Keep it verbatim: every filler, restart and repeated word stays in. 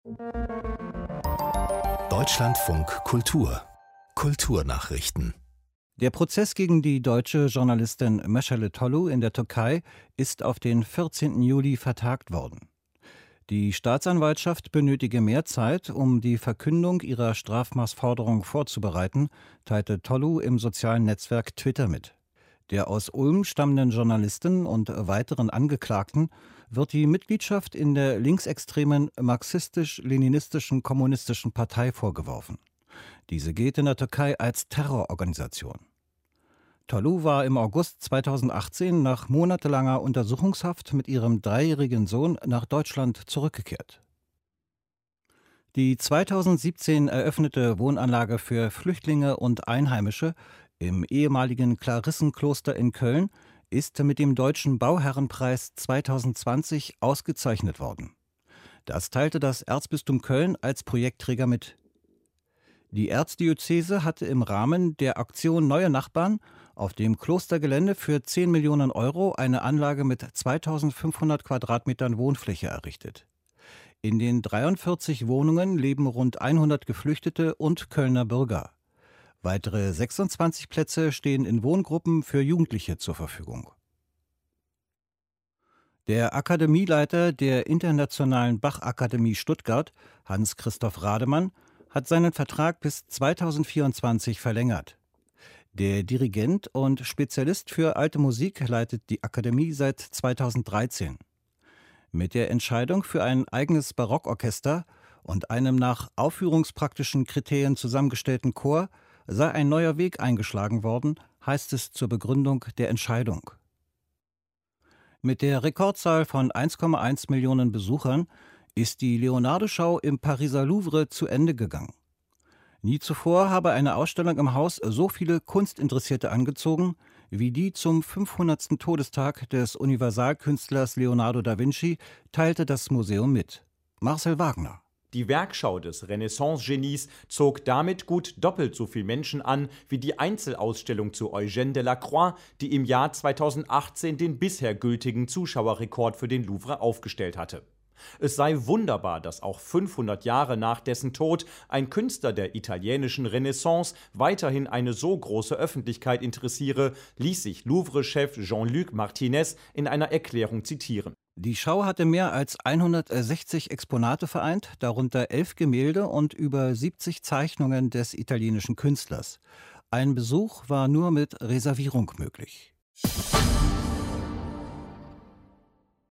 Deutschlandfunk Kultur Kulturnachrichten. Der Prozess gegen die deutsche Journalistin Meschale Tollu in der Türkei ist auf den vierzehnten Juli vertagt worden. Die Staatsanwaltschaft benötige mehr Zeit, um die Verkündung ihrer Strafmaßforderung vorzubereiten, teilte Tollu im sozialen Netzwerk Twitter mit. Der aus Ulm stammenden Journalistin und weiteren Angeklagten wird die Mitgliedschaft in der linksextremen marxistisch-leninistischen kommunistischen Partei vorgeworfen. Diese gilt in der Türkei als Terrororganisation. Tollu war im August zweitausendachtzehn nach monatelanger Untersuchungshaft mit ihrem dreijährigen Sohn nach Deutschland zurückgekehrt. Die zweitausendsiebzehn eröffnete Wohnanlage für Flüchtlinge und Einheimische im ehemaligen Klarissenkloster in Köln ist mit dem Deutschen Bauherrenpreis zweitausendzwanzig ausgezeichnet worden. Das teilte das Erzbistum Köln als Projektträger mit. Die Erzdiözese hatte im Rahmen der Aktion Neue Nachbarn auf dem Klostergelände für zehn Millionen Euro eine Anlage mit zweitausendfünfhundert Quadratmetern Wohnfläche errichtet. In den dreiundvierzig Wohnungen leben rund hundert Geflüchtete und Kölner Bürger. Weitere sechsundzwanzig Plätze stehen in Wohngruppen für Jugendliche zur Verfügung. Der Akademieleiter der Internationalen Bach-Akademie Stuttgart, Hans-Christoph Rademann, hat seinen Vertrag bis zweitausendvierundzwanzig verlängert. Der Dirigent und Spezialist für alte Musik leitet die Akademie seit zweitausenddreizehn. Mit der Entscheidung für ein eigenes Barockorchester und einem nach aufführungspraktischen Kriterien zusammengestellten Chor sei ein neuer Weg eingeschlagen worden, heißt es zur Begründung der Entscheidung. Mit der Rekordzahl von eins Komma eins Millionen Besuchern ist die Leonardo-Schau im Pariser Louvre zu Ende gegangen. Nie zuvor habe eine Ausstellung im Haus so viele Kunstinteressierte angezogen, wie die zum fünfhundertsten Todestag des Universalkünstlers Leonardo da Vinci, teilte das Museum mit. Marcel Wagner. Die Werkschau des Renaissance-Genies zog damit gut doppelt so viele Menschen an wie die Einzelausstellung zu Eugène Delacroix, die im Jahr zweitausendachtzehn den bisher gültigen Zuschauerrekord für den Louvre aufgestellt hatte. Es sei wunderbar, dass auch fünfhundert Jahre nach dessen Tod ein Künstler der italienischen Renaissance weiterhin eine so große Öffentlichkeit interessiere, ließ sich Louvre-Chef Jean-Luc Martinez in einer Erklärung zitieren. Die Schau hatte mehr als hundertsechzig Exponate vereint, darunter elf Gemälde und über siebzig Zeichnungen des italienischen Künstlers. Ein Besuch war nur mit Reservierung möglich.